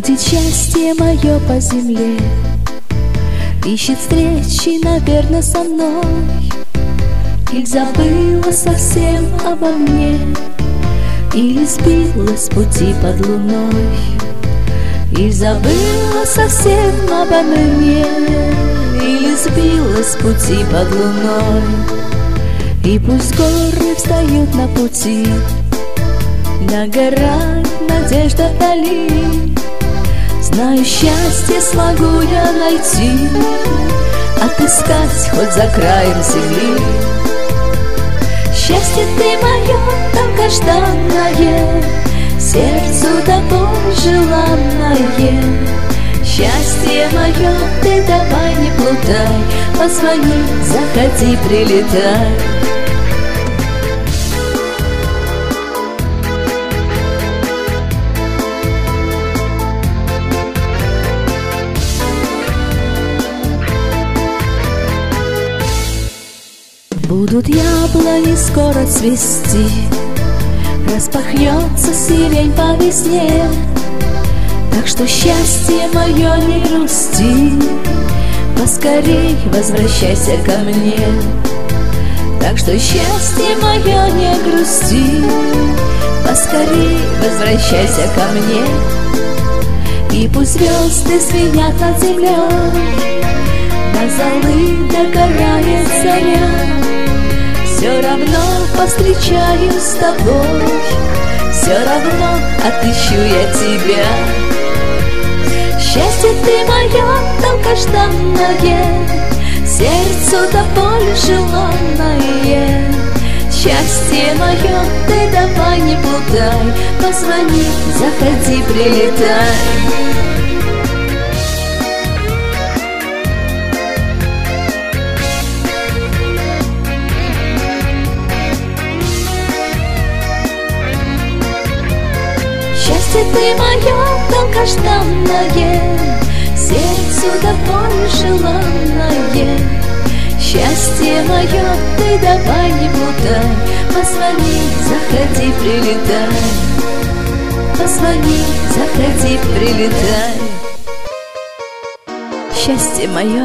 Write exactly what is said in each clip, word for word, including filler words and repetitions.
Блудит счастье мое по земле, ищет встречи, наверное, со мной. Или забыла совсем обо мне, или сбилась с пути под луной. Или забыла совсем обо мне, или сбилась с пути под луной. И пусть горы встают на пути, догорает надежда вдали. Знаю, счастье смогу я найти, отыскать хоть за краем земли. Счастье ты мое долгожданное, сердцу тобой желанное. Счастье мое, ты давай не плутай, позвони, заходи, прилетай. Будут яблони скоро цвести, распахнется сирень по весне. Так что счастье мое, не грусти, поскорей возвращайся ко мне. Так что счастье мое, не грусти, поскорей возвращайся ко мне. И пусть звезды звенят над землей, до золы догорает заря, все равно повстречаюсь с тобой, все равно отыщу я тебя. Счастье ты мое долгожданное, сердцу тобой желанное. Счастье мое, ты давай не плутай, позвони, заходи, прилетай. Счастье ты мое долгожданное, сердцу тобой желанное. Счастье мое, ты давай не плутай, позвони, заходи, прилетай. Позвони, заходи, прилетай. Счастье мое,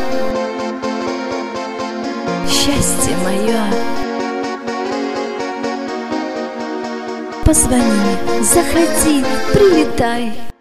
счастье мое, позвони, заходи, прилетай.